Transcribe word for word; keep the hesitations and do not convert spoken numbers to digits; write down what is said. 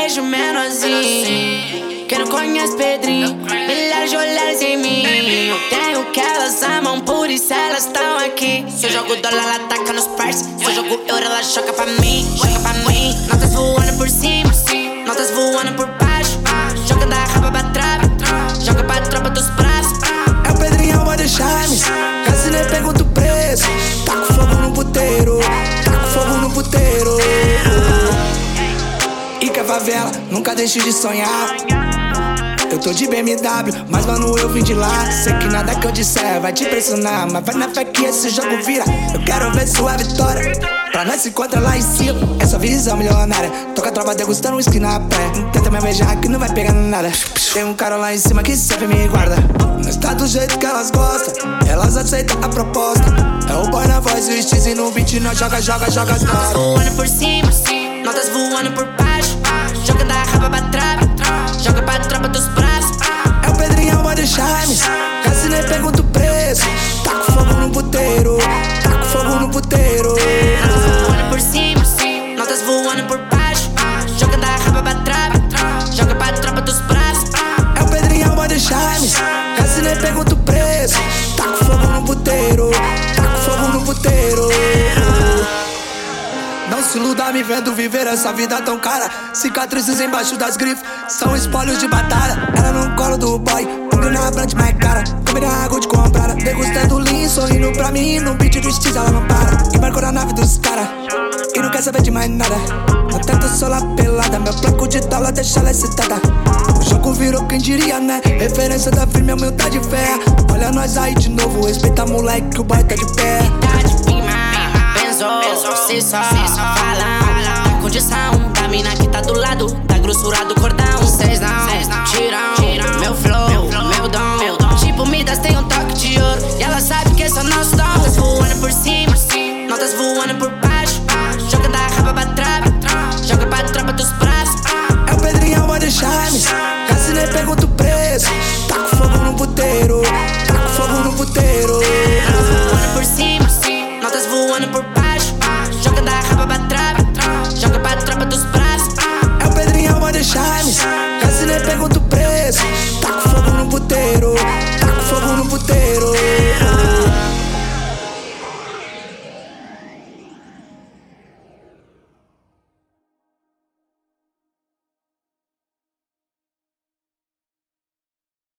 vejo menorzinho. Quem não conhece Pedrinho, milhares de olhares em mim. Eu tenho que elas amam, por isso elas estão aqui. Se eu jogo dólar, ela taca nos parça. Se eu jogo euro, ela choca pra mim. Choca pra mim. Notas voando por cima, notas voando por baixo. Joga da raba pra trave, joga pra tropa dos braços. É o Pedrinho, body charme. Quase nem pergunto o preço. Taco fogo no puteiro, taco fogo no puteiro. E que a favela nunca deixe de sonhar. Eu tô de B M W, mas mano eu vim de lá. Sei que nada que eu disser vai te impressionar, mas vai na fé que esse jogo vira. Eu quero ver sua vitória, pra nós se encontrar lá em cima. Essa visão milionária, toca a tropa degustando whisky na praia. Tenta me beijar que não vai pegar nada. Tem um cara lá em cima que sempre me guarda. Nós tá do jeito que elas gostam, elas aceitam a proposta. É o boy na voz e o Stiz no beat. Nós joga, joga, joga as notas voando por cima, notas voando por baixo. Joga da raba pra trave, joga pra tropa dos braços. É o Pedrinho, body charme. Quase nem pergunto o preço. Taco fogo no puteiro, taco fogo no puteiro. Notas voando por cima, notas voando por baixo. Joga da raba pra trave, joga pra tropa dos braços. É o Pedrinho, body charme. Quase nem pergunto o preço. Taco fogo no puteiro, taco fogo no puteiro. Não se iluda me vendo viver essa vida tão cara. Cicatrizes embaixo das grifes são espólios de batalha. Ela no colo do boy, hambra na brand mais cara. Câmera água de comprada, degustando lean, sorrindo pra mim. No beat do Stiz ela não para. Embarcou na nave dos cara e não quer saber de mais nada. Não tenta sola pelada, meu placo de dólar deixa ela excitada. O jogo virou quem diria, né? Referência da firme, humildade e fé. Olha nós aí de novo, respeita moleque que o boy tá de pé. Cê só fala com condição da mina que tá do lado da grossura do cordão. Cês não tiram